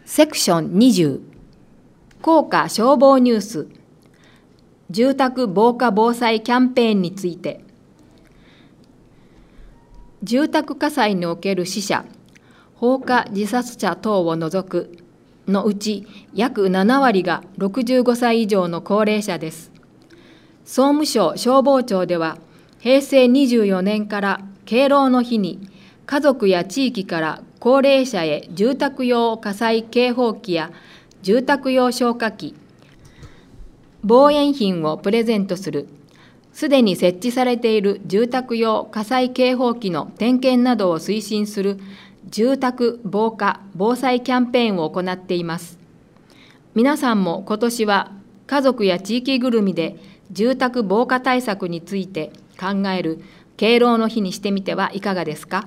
セクション20、効果消防ニュース、住宅防火防災キャンペーンについて。住宅火災における死者、放火自殺者等を除くのうち約7割が65歳以上の高齢者です。総務省消防庁では、平成24年から敬老の日に家族や地域から高齢者へ住宅用火災警報器や住宅用消火器、防煙品をプレゼントする、すでに設置されている住宅用火災警報器の点検などを推進する住宅防火・防災キャンペーンを行っています。皆さんも今年は家族や地域ぐるみで住宅防火対策について考える敬老の日にしてみてはいかがですか。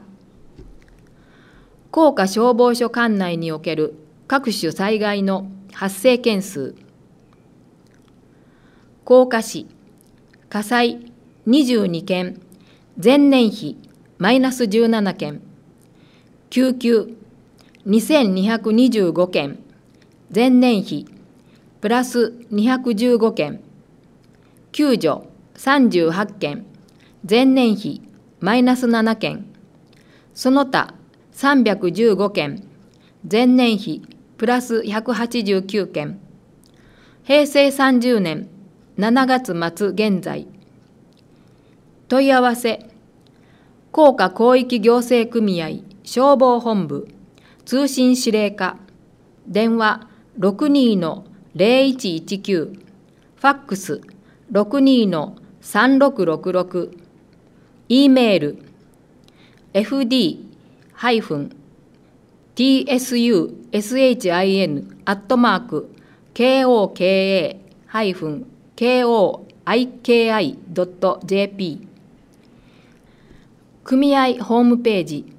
甲賀消防署管内における各種災害の発生件数。甲賀市、火災22件、前年比マイナス17件、救急2225件、前年比プラス215件、救助38件、前年比マイナス7件、その他315件、前年比プラス189件、平成30年7月末現在。問い合わせ、甲賀広域行政組合消防本部通信指令課、電話 62-0119、ファックス 62-3666、E メール fd-sin@koka-koiki.jp、 組合ホームページ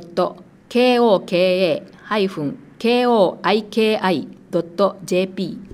http://www.koka-koiki.jp